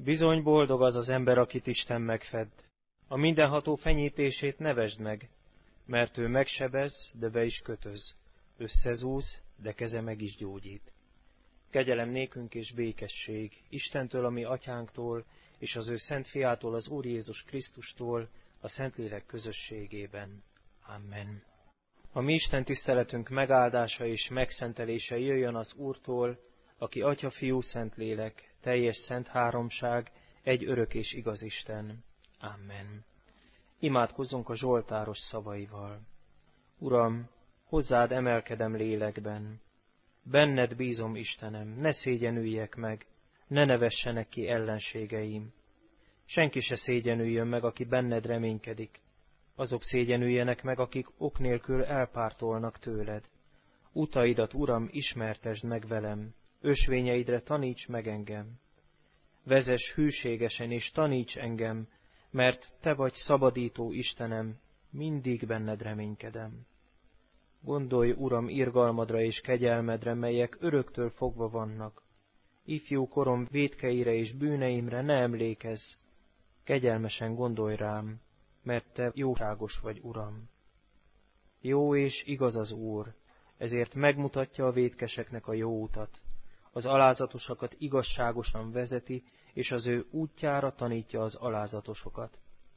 Bizony boldog az az ember, akit Isten megfed. A mindenható fenyítését ne vesd meg, mert ő megsebez, de be is kötöz. Összezúz, de keze meg is gyógyít. Kegyelem nékünk és békesség Istentől, a mi atyánktól, és az ő szent fiától, az Úr Jézus Krisztustól, a Szentlélek közösségében. Amen. A mi Isten tiszteletünk megáldása és megszentelése jöjjön az Úrtól, aki Atya, Fiú, Szentlélek, teljes szent háromság, egy örök és igaz Isten. Amen. Imádkozzunk a zsoltáros szavaival. Uram, hozzád emelkedem lélekben. Benned bízom, Istenem, ne szégyenüljek meg, ne nevessenek ki ellenségeim. Senki se szégyenüljön meg, aki benned reménykedik. Azok szégyenüljenek meg, akik ok nélkül elpártolnak tőled. Utaidat, Uram, ismertesd meg velem, ösvényeidre taníts meg engem. Vezess hűségesen és taníts engem, mert te vagy szabadító Istenem, mindig benned reménykedem. Gondolj, Uram, irgalmadra és kegyelmedre, melyek öröktől fogva vannak. Ifjú korom vétkeire és bűneimre ne emlékezz. Kegyelmesen gondolj rám, mert te jóságos vagy, Uram. Jó és igaz az Úr, ezért megmutatja a vétkeseknek a jó utat. Az alázatosakat igazságosan vezeti, és az ő útjára tanítja az alázatosokat.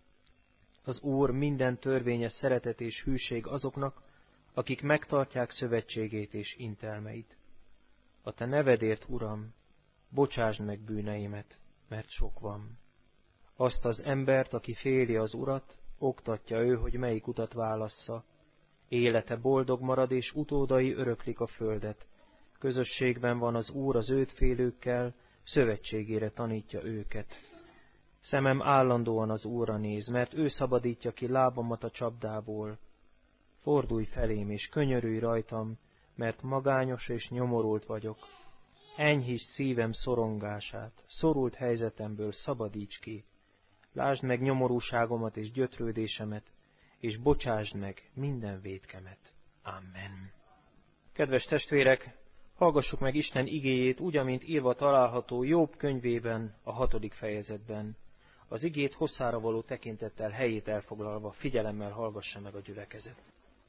Az Úr minden törvényes szeretet és hűség azoknak, akik megtartják szövetségét és intelmeit. A te nevedért, Uram, bocsásd meg bűneimet, mert sok van. Azt az embert, aki féli az Urat, oktatja ő, hogy melyik utat válassza. Élete boldog marad, és utódai öröklik a földet. Közösségben van az Úr az őt félőkkel, szövetségére tanítja őket. Szemem állandóan az Úrra néz, mert ő szabadítja ki lábamat a csapdából. Fordulj felém, és könyörülj rajtam, mert magányos és nyomorult vagyok. Enyhíts szívem szorongását, szorult helyzetemből szabadíts ki. Lásd meg nyomorúságomat és gyötrődésemet, és bocsásd meg minden vétkemet. Amen. Kedves testvérek, hallgassuk meg Isten igéjét úgy, amint írva található Jobb könyvében, a 6. fejezetben. Az igét hosszára való tekintettel helyét elfoglalva, figyelemmel hallgassa meg a gyülekezet.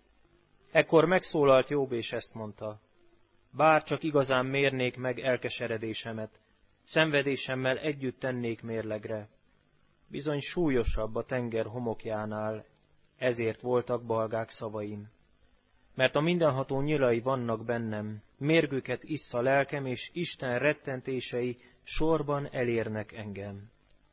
Ekkor megszólalt Jobb, és ezt mondta: bár csak igazán mérnék meg elkeseredésemet, szenvedésemmel együtt tennék mérlegre. Bizony súlyosabb a tenger homokjánál, ezért voltak balgák szavaim. Mert a mindenható nyilai vannak bennem, mérgüket issza lelkem, és Isten rettentései sorban elérnek engem.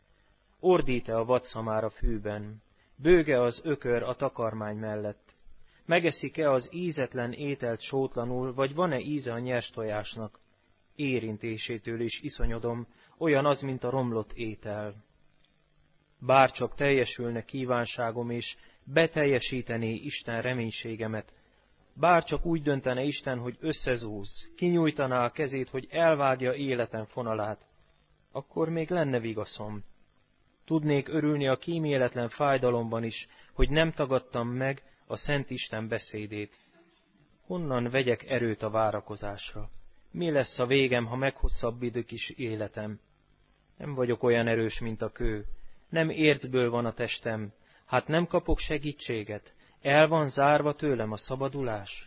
Ordít-e a vadszamár a fűben, bőge az ökör a takarmány mellett? Megeszik-e az ízetlen ételt sótlanul, vagy van-e íze a nyers tojásnak? Érintésétől is iszonyodom, olyan az, mint a romlott étel. Bárcsak teljesülne kívánságom, és beteljesítené Isten reménységemet, bárcsak úgy döntene Isten, hogy összezúz, kinyújtaná a kezét, hogy elvágja életem fonalát, akkor még lenne vigaszom. Tudnék örülni a kíméletlen fájdalomban is, hogy nem tagadtam meg a Szent Isten beszédét. Honnan vegyek erőt a várakozásra? Mi lesz a végem, ha meghosszabbidik is életem? Nem vagyok olyan erős, mint a kő. Nem ércből van a testem. Hát nem kapok segítséget. El van zárva tőlem a szabadulás.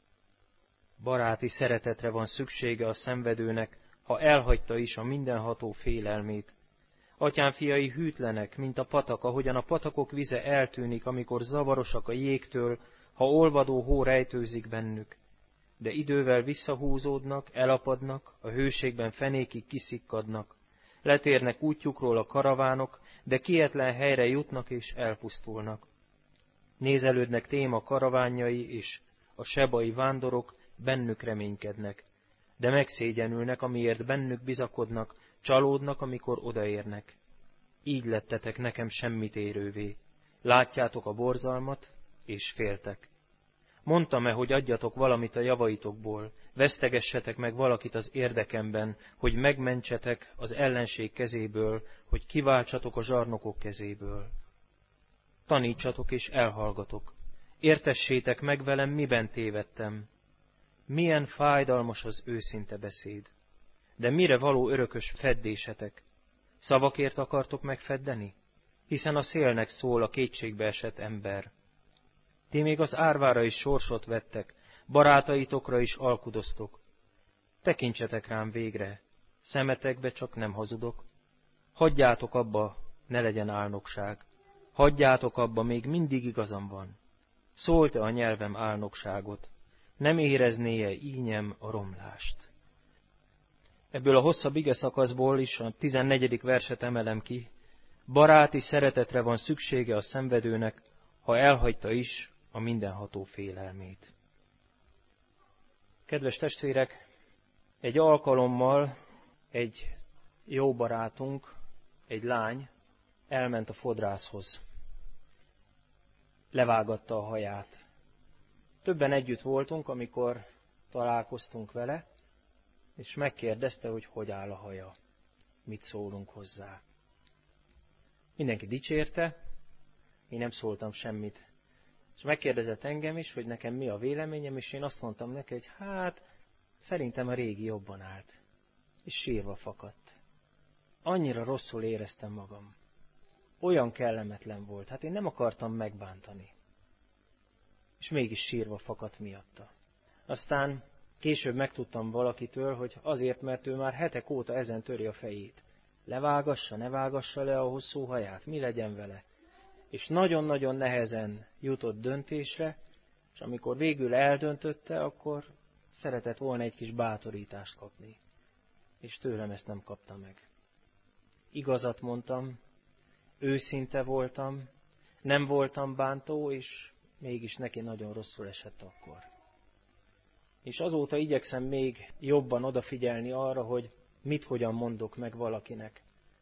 Baráti szeretetre van szüksége a szenvedőnek, ha elhagyta is a mindenható félelmét. Atyám fiai hűtlenek, mint a patak, ahogyan a patakok vize eltűnik, amikor zavarosak a jégtől, ha olvadó hó rejtőzik bennük. De idővel visszahúzódnak, elapadnak, a hőségben fenékig kiszikkadnak. Letérnek útjukról a karavánok, de kietlen helyre jutnak és elpusztulnak. Nézelődnek Téma karavánjai, és a sebai vándorok bennük reménykednek. De megszégyenülnek, amiért bennük bizakodnak, csalódnak, amikor odaérnek. Így lettetek nekem semmit érővé. Látjátok a borzalmat, és féltek. Mondtam-e, hogy adjatok valamit a javaitokból, vesztegessetek meg valakit az érdekemben, hogy megmentsetek az ellenség kezéből, hogy kiváltsatok a zsarnokok kezéből. Tanítsatok és elhallgatok. Értessétek meg velem, miben tévedtem. Milyen fájdalmas az őszinte beszéd. De mire való örökös feddésetek? Szavakért akartok megfeddeni? Hiszen a szélnek szól a kétségbe esett ember. Ti még az árvára is sorsot vettek, barátaitokra is alkudoztok. Tekintsetek rám végre, szemetekbe csak nem hazudok. Hagyjátok abba, ne legyen álnokság. Hagyjátok abba, még mindig igazam van. Szólt-e a nyelvem álnokságot? Nem érezné-e ínyem a romlást? Ebből a hosszabb ige szakaszból is a 14. verset emelem ki. Baráti szeretetre van szüksége a szenvedőnek, ha elhagyta is a mindenható félelmét. Kedves testvérek, egy alkalommal egy jó barátunk, egy lány elment a fodrászhoz. Levágatta a haját. Többen együtt voltunk, amikor találkoztunk vele, és megkérdezte, hogy áll a haja, mit szólunk hozzá. Mindenki dicsérte, én nem szóltam semmit. És megkérdezett engem is, hogy nekem mi a véleményem, és én azt mondtam neki, hogy szerintem a régi jobban állt. És sírva fakadt. Annyira rosszul éreztem magam. Olyan kellemetlen volt, én nem akartam megbántani. És mégis sírva fakadt miatta. Aztán később megtudtam valakitől, hogy azért, mert ő már hetek óta ezen töri a fejét. Levágassa, ne vágassa le a hosszú haját, mi legyen vele. És nagyon-nagyon nehezen jutott döntésre, és amikor végül eldöntötte, akkor szeretett volna egy kis bátorítást kapni. És tőlem ezt nem kapta meg. Igazat mondtam, őszinte voltam, nem voltam bántó, és mégis neki nagyon rosszul esett akkor. És azóta igyekszem még jobban odafigyelni arra, hogy mit hogyan mondok meg valakinek.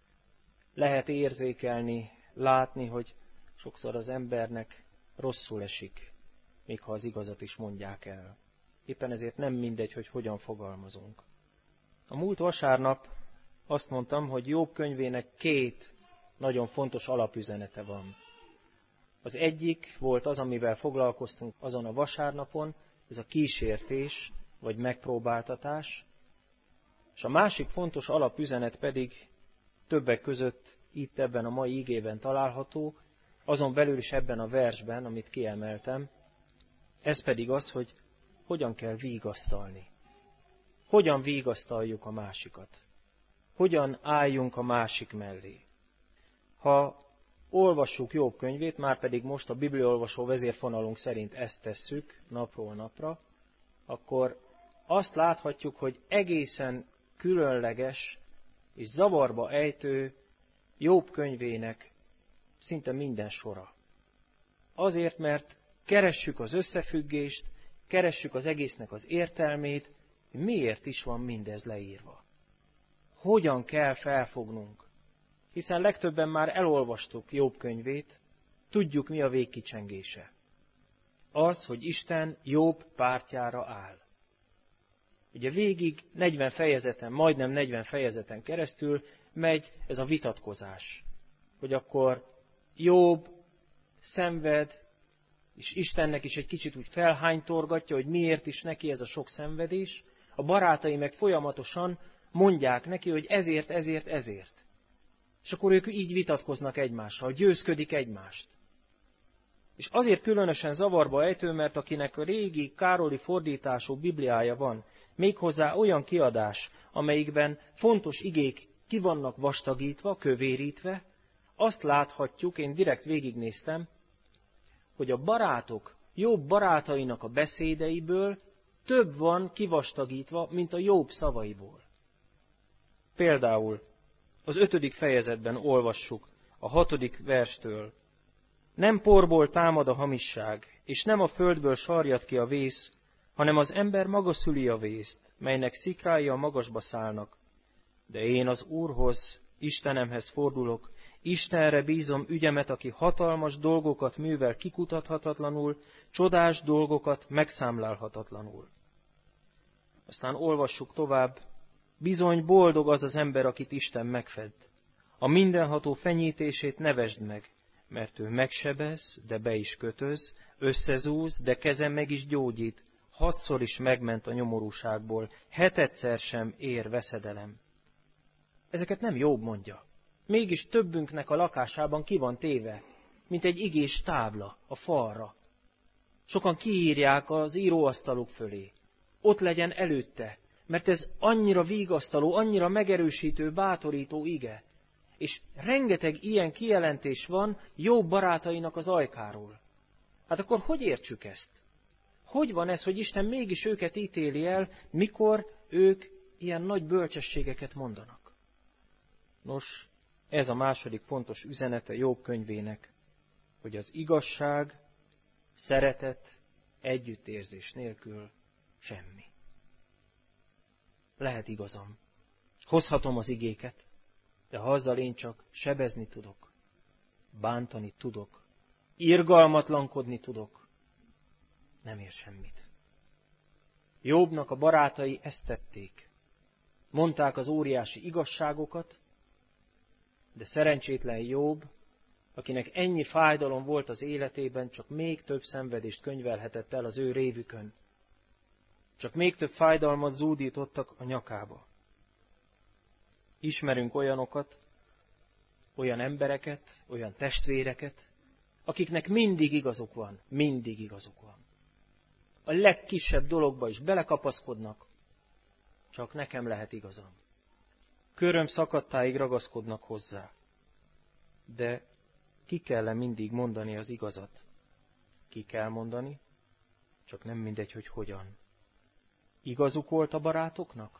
Lehet érzékelni, látni, hogy sokszor az embernek rosszul esik, még ha az igazat is mondják el. Éppen ezért nem mindegy, hogy hogyan fogalmazunk. A múlt vasárnap azt mondtam, hogy Jobb könyvének 2 nagyon fontos alapüzenete van. Az egyik volt az, amivel foglalkoztunk azon a vasárnapon, ez a kísértés vagy megpróbáltatás, és a másik fontos alapüzenet pedig többek között itt ebben a mai igében található, azon belül is ebben a versben, amit kiemeltem, ez pedig az, hogy hogyan kell vigasztalni. Hogyan vigasztaljuk a másikat. Hogyan álljunk a másik mellé. Ha olvassuk Jobb könyvét, már pedig most a bibliaolvasó vezérfonalunk szerint ezt tesszük napról napra, akkor azt láthatjuk, hogy egészen különleges és zavarba ejtő Jobb könyvének szinte minden sora. Azért, mert keressük az összefüggést, keressük az egésznek az értelmét, miért is van mindez leírva. Hogyan kell felfognunk? Hiszen legtöbben már elolvastuk Jobb könyvét, tudjuk, mi a végkicsengése. Az, hogy Isten Jobb pártjára áll. Ugye végig 40 fejezeten, majdnem 40 fejezeten keresztül megy ez a vitatkozás. Hogy akkor Jobb szenved, és Istennek is egy kicsit úgy felhánytorgatja, hogy miért is neki ez a sok szenvedés. A barátai meg folyamatosan mondják neki, hogy ezért. És akkor ők így vitatkoznak egymással, győzködik egymást. És azért különösen zavarba ejtő, mert akinek a régi Károli fordítású Bibliája van, méghozzá olyan kiadás, amelyikben fontos igék ki vannak vastagítva, kövérítve, azt láthatjuk, én direkt végignéztem, hogy a barátok, Jobb barátainak a beszédeiből több van kivastagítva, mint a Jobb szavaiból. Például az 5. fejezetben olvassuk a 6. verstől. Nem porból támad a hamisság, és nem a földből sarjad ki a vész, hanem az ember maga szüli a vészt, melynek szikrái a magasba szállnak. De én az Úrhoz, Istenemhez fordulok, Istenre bízom ügyemet, aki hatalmas dolgokat művel kikutathatatlanul, csodás dolgokat megszámlálhatatlanul. Aztán olvassuk tovább. Bizony boldog az az ember, akit Isten megfed. A mindenható fenyítését ne vesd meg, mert ő megsebez, de be is kötöz, összezúz, de keze meg is gyógyít, 6-szor is megment a nyomorúságból, 7-szer sem ér veszedelem. Ezeket nem Jobb mondja. Mégis többünknek a lakásában ki van téve, mint egy igés tábla a falra. Sokan kiírják az íróasztaluk fölé. Ott legyen előtte, mert ez annyira vigasztaló, annyira megerősítő, bátorító ige. És rengeteg ilyen kijelentés van Jobb barátainak az ajkáról. Hát akkor hogy értsük ezt? Hogy van ez, hogy Isten mégis őket ítéli el, mikor ők ilyen nagy bölcsességeket mondanak? Nos, ez a második fontos üzenete Jobb könyvének, hogy az igazság, szeretet, együttérzés nélkül semmi. Lehet igazam. Hozhatom az igéket, de ha azzal én csak sebezni tudok, bántani tudok, irgalmatlankodni tudok, nem ér semmit. Jobbnak a barátai ezt tették. Mondták az óriási igazságokat, de szerencsétlen Jobb, akinek ennyi fájdalom volt az életében, csak még több szenvedést könyvelhetett el az ő révükön. Csak még több fájdalmat zúdítottak a nyakába. Ismerünk olyanokat, olyan embereket, olyan testvéreket, akiknek mindig igazuk van, mindig igazuk van. A legkisebb dologba is belekapaszkodnak, csak nekem lehet igazam. Köröm szakadtáig ragaszkodnak hozzá. De ki kell mindig mondani az igazat? Ki kell mondani, csak nem mindegy, hogy hogyan. Igazuk volt a barátoknak?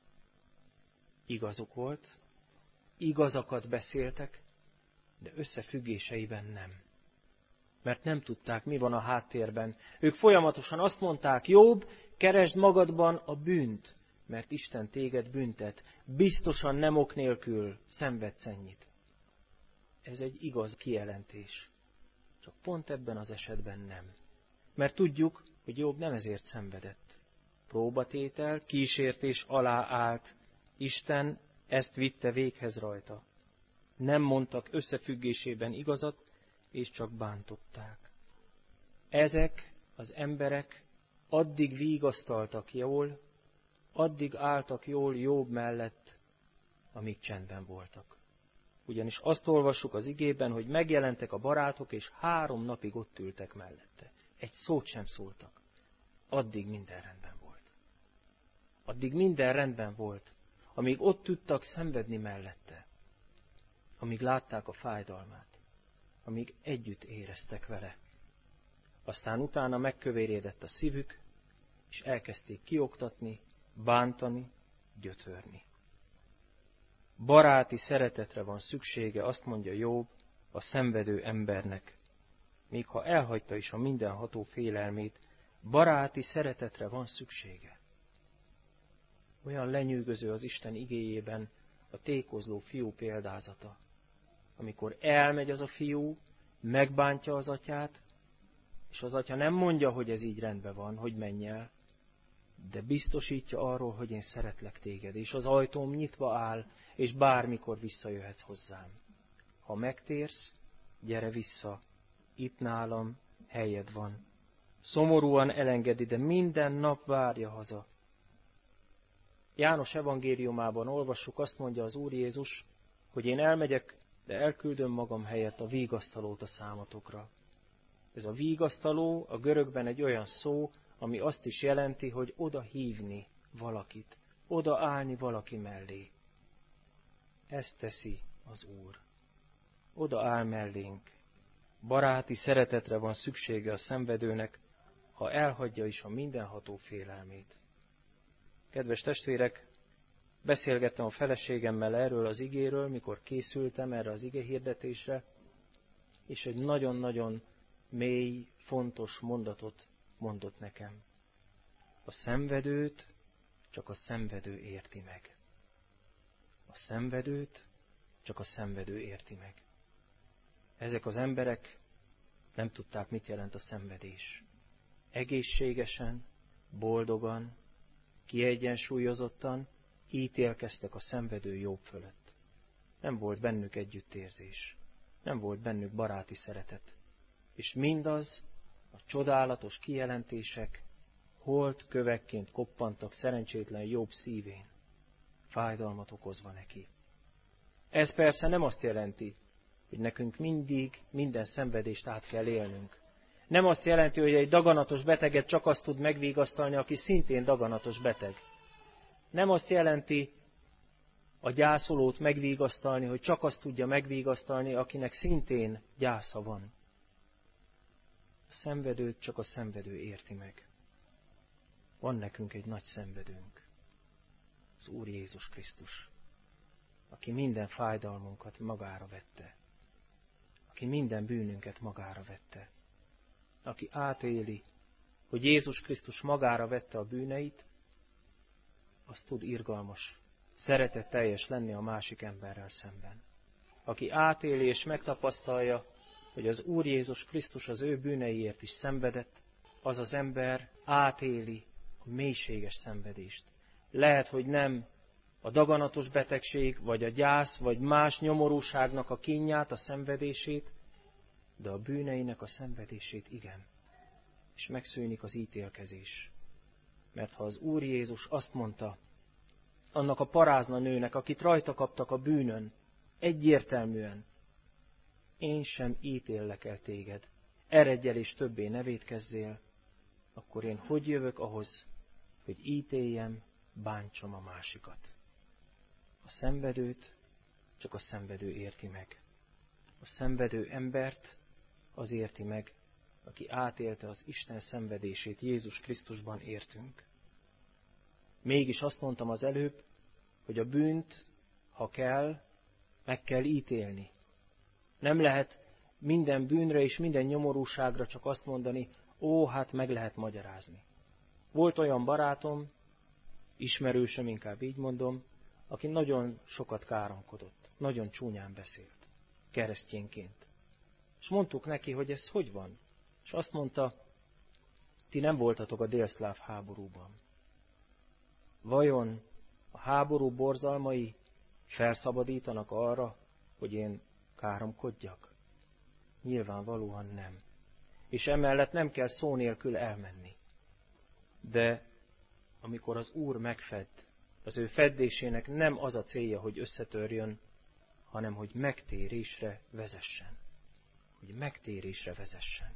Igazuk volt. Igazakat beszéltek, de összefüggéseiben nem. Mert nem tudták, mi van a háttérben. Ők folyamatosan azt mondták, Jobb, keresd magadban a bűnt, mert Isten téged büntet. Biztosan nem ok nélkül szenvedsz ennyit. Ez egy igaz kijelentés. Csak pont ebben az esetben nem. Mert tudjuk, hogy Jobb nem ezért szenvedett. Próbatétel, kísértés alá állt. Isten ezt vitte véghez rajta. Nem mondtak összefüggésében igazat, és csak bántották. Ezek az emberek addig vigasztaltak jól, addig álltak jól Jobb mellett, amíg csendben voltak. Ugyanis azt olvassuk az igében, hogy megjelentek a barátok, és 3 napig ott ültek mellette. Egy szót sem szóltak. Addig minden rendben volt. Addig minden rendben volt, amíg ott tudtak szenvedni mellette. Amíg látták a fájdalmát. Amíg együtt éreztek vele. Aztán utána megkövérédett a szívük, és elkezdték kioktatni, bántani, gyötörni. Baráti szeretetre van szüksége, azt mondja Jobb, a szenvedő embernek. Még ha elhagyta is a mindenható félelmét, baráti szeretetre van szüksége. Olyan lenyűgöző az Isten igéjében a tékozló fiú példázata. Amikor elmegy az a fiú, megbántja az atyát, és az atya nem mondja, hogy ez így rendben van, hogy menj el, de biztosítja arról, hogy én szeretlek téged, és az ajtóm nyitva áll, és bármikor visszajöhetsz hozzám. Ha megtérsz, gyere vissza, itt nálam helyed van. Szomorúan elengedi, de minden nap várja haza. János evangéliumában olvassuk, azt mondja az Úr Jézus, hogy én elmegyek, de elküldöm magam helyett a vigasztalót a számotokra. Ez a vigasztaló a görögben egy olyan szó, ami azt is jelenti, hogy oda hívni valakit, oda állni valaki mellé. Ezt teszi az Úr. Oda áll mellénk. Baráti szeretetre van szüksége a szenvedőnek, ha elhagyja is a mindenható félelmét. Kedves testvérek, beszélgettem a feleségemmel erről az igéről, mikor készültem erre az igehirdetésre, és egy nagyon-nagyon mély, fontos mondatot mondott nekem. A szenvedőt csak a szenvedő érti meg. A szenvedőt csak a szenvedő érti meg. Ezek az emberek nem tudták, mit jelent a szenvedés. Egészségesen, boldogan, kiegyensúlyozottan ítélkeztek a szenvedő Jobb fölött. Nem volt bennük együttérzés. Nem volt bennük baráti szeretet. És mindaz, a csodálatos kijelentések holt kövekként koppantak szerencsétlen Jobb szívén, fájdalmat okozva neki. Ez persze nem azt jelenti, hogy nekünk mindig minden szenvedést át kell élnünk. Nem azt jelenti, hogy egy daganatos beteget csak azt tud megvigasztalni, aki szintén daganatos beteg. Nem azt jelenti a gyászolót megvigasztalni, hogy csak azt tudja megvigasztalni, akinek szintén gyásza van. A szenvedőt csak a szenvedő érti meg. Van nekünk egy nagy szenvedőnk, az Úr Jézus Krisztus, aki minden fájdalmunkat magára vette, aki minden bűnünket magára vette, aki átéli, hogy Jézus Krisztus magára vette a bűneit, az tud irgalmas, szeretetteljes lenni a másik emberrel szemben. Aki átéli és megtapasztalja, hogy az Úr Jézus Krisztus az ő bűneiért is szenvedett, az az ember átéli a mélységes szenvedést. Lehet, hogy nem a daganatos betegség, vagy a gyász, vagy más nyomorúságnak a kínját, a szenvedését, de a bűneinek a szenvedését igen. És megszűnik az ítélkezés. Mert ha az Úr Jézus azt mondta, annak a parázna nőnek, akit rajta kaptak a bűnön, egyértelműen, én sem ítéllek el téged, eredj el és többé ne vétkezzél, akkor én hogy jövök ahhoz, hogy ítéljem, bántsam a másikat. A szenvedőt csak a szenvedő érti meg. A szenvedő embert az érti meg, aki átélte az Isten szenvedését, Jézus Krisztusban értünk. Mégis azt mondtam az előbb, hogy a bűnt, ha kell, meg kell ítélni. Nem lehet minden bűnre és minden nyomorúságra csak azt mondani, hát meg lehet magyarázni. Volt olyan barátom, ismerősöm, inkább így mondom, aki nagyon sokat káromkodott, nagyon csúnyán beszélt, keresztényként. És mondtuk neki, hogy ez hogy van? És azt mondta, ti nem voltatok a délszláv háborúban. Vajon a háború borzalmai felszabadítanak arra, hogy én káromkodjak? Nyilvánvalóan nem. És emellett nem kell szó nélkül elmenni. De amikor az Úr megfed, az ő feddésének nem az a célja, hogy összetörjön, hanem hogy megtérésre vezessen. Hogy megtérésre vezessen.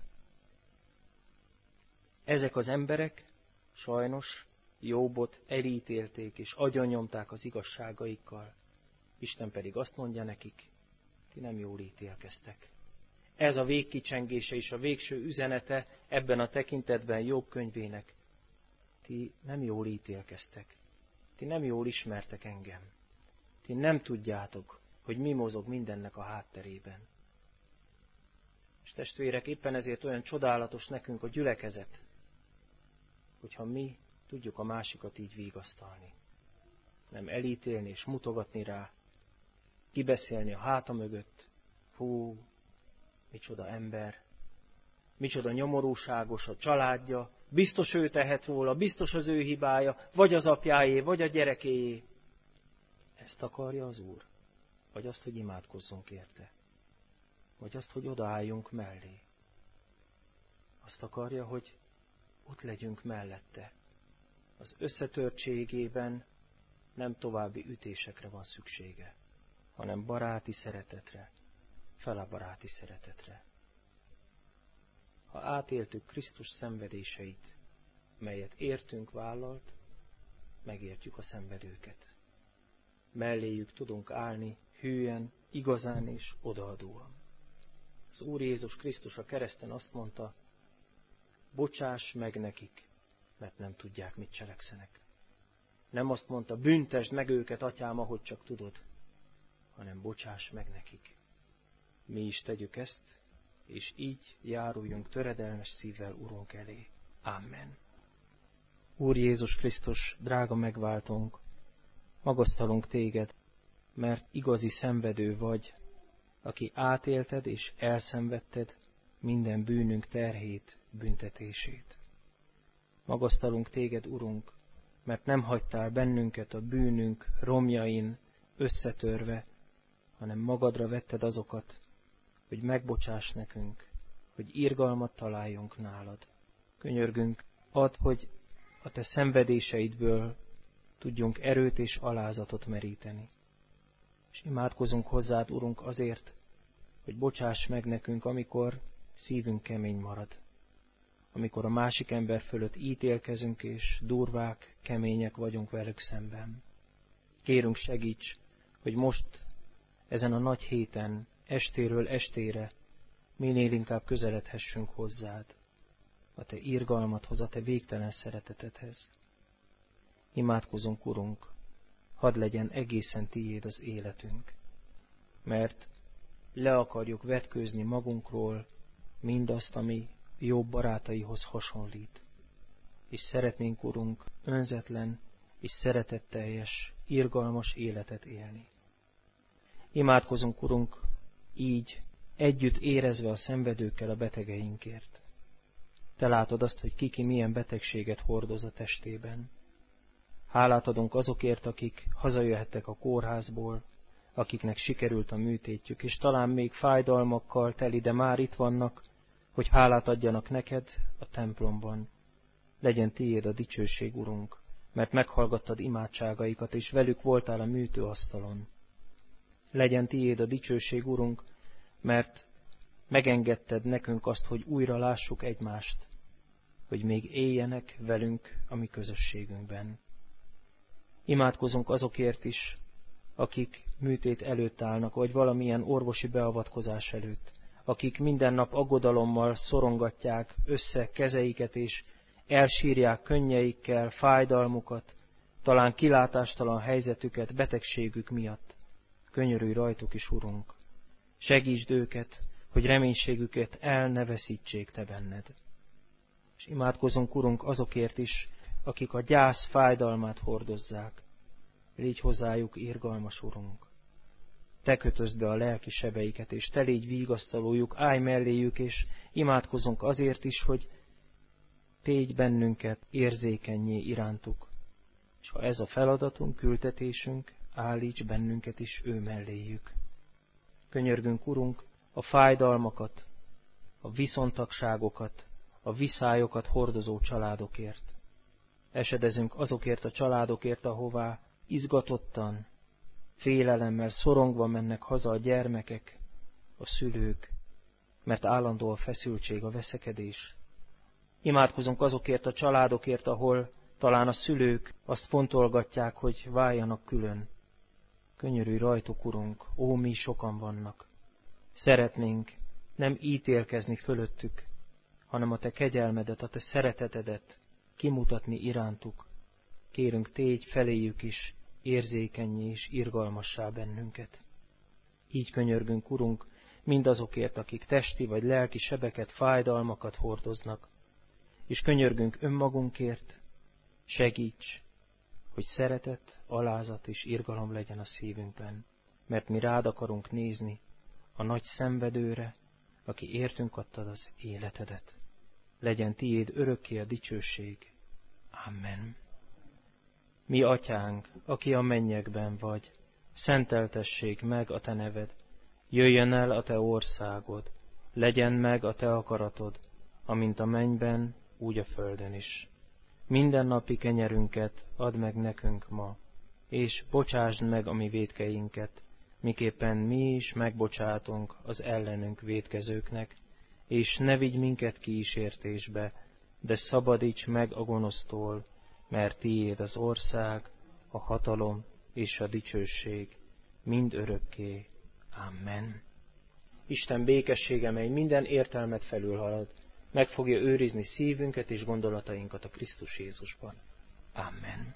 Ezek az emberek sajnos Jóbot elítélték és agyonnyomták az igazságaikkal. Isten pedig azt mondja nekik, ti nem jól ítélkeztek. Ez a végkicsengése és a végső üzenete ebben a tekintetben Jobb könyvének. Ti nem jól ítélkeztek. Ti nem jól ismertek engem. Ti nem tudjátok, hogy mi mozog mindennek a hátterében. És testvérek, éppen ezért olyan csodálatos nekünk a gyülekezet, hogyha mi tudjuk a másikat így vigasztalni. Nem elítélni és mutogatni rá, kibeszélni a háta mögött. Hú, micsoda ember, micsoda nyomorúságos a családja, biztos ő tehet róla, biztos az ő hibája, vagy az apjáé, vagy a gyerekéjé. Ezt akarja az Úr? Vagy azt, hogy imádkozzunk érte? Vagy azt, hogy odaálljunk mellé? Azt akarja, hogy ott legyünk mellette. Az összetörtségében nem további ütésekre van szüksége, hanem baráti szeretetre, felebaráti szeretetre. Ha átéltük Krisztus szenvedéseit, melyet értünk vállalt, megértjük a szenvedőket. Melléjük tudunk állni hűen, igazán és odaadóan. Az Úr Jézus Krisztus a kereszten azt mondta, bocsáss meg nekik, mert nem tudják, mit cselekszenek. Nem azt mondta, büntesd meg őket, atyám, ahogy csak tudod, hanem bocsáss meg nekik. Mi is tegyük ezt, és így járuljunk töredelmes szívvel Urunk elé. Amen. Úr Jézus Krisztus, drága megváltónk, magasztalunk téged, mert igazi szenvedő vagy, aki átélted és elszenvedted minden bűnünk terhét, büntetését. Magasztalunk téged, Urunk, mert nem hagytál bennünket a bűnünk romjain összetörve, hanem magadra vetted azokat, hogy megbocsáss nekünk, hogy irgalmat találjunk nálad. Könyörgünk, add, hogy a te szenvedéseidből tudjunk erőt és alázatot meríteni. És imádkozunk hozzád, Urunk, azért, hogy bocsáss meg nekünk, amikor szívünk kemény marad. Amikor a másik ember fölött ítélkezünk, és durvák, kemények vagyunk velük szemben. Kérünk, segíts, hogy most, ezen a nagy héten, estéről estére, minél inkább közeledhessünk hozzád, a te irgalmadhoz, a te végtelen szeretetedhez. Imádkozunk, Urunk, hadd legyen egészen tiéd az életünk, mert le akarjuk vetkőzni magunkról mindazt, ami jobb barátaihoz hasonlít. És szeretnénk, Urunk, önzetlen és szeretetteljes, irgalmas életet élni. Imádkozunk, Urunk, így együtt érezve a szenvedőkkel, a betegeinkért. Te látod azt, hogy ki milyen betegséget hordoz a testében. Hálát adunk azokért, akik hazajöhettek a kórházból, akiknek sikerült a műtétjük, és talán még fájdalmakkal teli, de már itt vannak, hogy hálát adjanak neked a templomban. Legyen tiéd a dicsőség, Urunk, mert meghallgattad imádságaikat, és velük voltál a műtőasztalon. Legyen tiéd a dicsőség, Urunk, mert megengedted nekünk azt, hogy újra lássuk egymást, hogy még éljenek velünk a mi közösségünkben. Imádkozunk azokért is, akik műtét előtt állnak, vagy valamilyen orvosi beavatkozás előtt, akik minden nap aggodalommal szorongatják össze kezeiket, és elsírják könnyeikkel fájdalmukat, talán kilátástalan helyzetüket betegségük miatt. Könyörülj rajtuk is, Urunk! Segítsd őket, hogy reménységüket el ne veszítsék te benned. És imádkozunk, Urunk, azokért is, akik a gyász fájdalmát hordozzák. Légy hozzájuk irgalmas, Urunk! Te kötözd be a lelki sebeiket, és te légy vigasztalójuk, állj melléjük, és imádkozunk azért is, hogy tégy bennünket érzékennyé irántuk. És ha ez a feladatunk, küldetésünk, állíts bennünket is ő melléjük. Könyörgünk, Urunk, a fájdalmakat, a viszontagságokat, a viszályokat hordozó családokért. Esedezünk azokért a családokért, ahová izgatottan, félelemmel, szorongva mennek haza a gyermekek, a szülők, mert állandó a feszültség, a veszekedés. Imádkozunk azokért a családokért, ahol talán a szülők azt fontolgatják, hogy váljanak külön. Könyörülj rajtuk, Urunk, ó, mi sokan vannak. Szeretnénk nem ítélkezni fölöttük, hanem a te kegyelmedet, a te szeretetedet kimutatni irántuk. Kérünk, tégy feléjük is érzékennyé és irgalmassá bennünket. Így könyörgünk, Urunk, mindazokért, akik testi vagy lelki sebeket, fájdalmakat hordoznak, és könyörgünk önmagunkért, segíts, hogy szeretet, alázat és irgalom legyen a szívünkben, mert mi rád akarunk nézni, a nagy szenvedőre, aki értünk adtad az életedet. Legyen tiéd örökké a dicsőség. Amen. Mi atyánk, aki a mennyekben vagy, szenteltessék meg a te neved, jöjjön el a te országod, legyen meg a te akaratod, amint a mennyben, úgy a földön is. Mindennapi kenyerünket add meg nekünk ma, és bocsásd meg a mi vétkeinket, miképpen mi is megbocsátunk az ellenünk vétkezőknek, és ne vigy minket kísértésbe, de szabadíts meg a gonosztól, mert tiéd az ország, a hatalom és a dicsőség, mind örökké. Amen. Isten békessége, mely minden értelmet felülhalad, meg fogja őrizni szívünket és gondolatainkat a Krisztus Jézusban. Amen.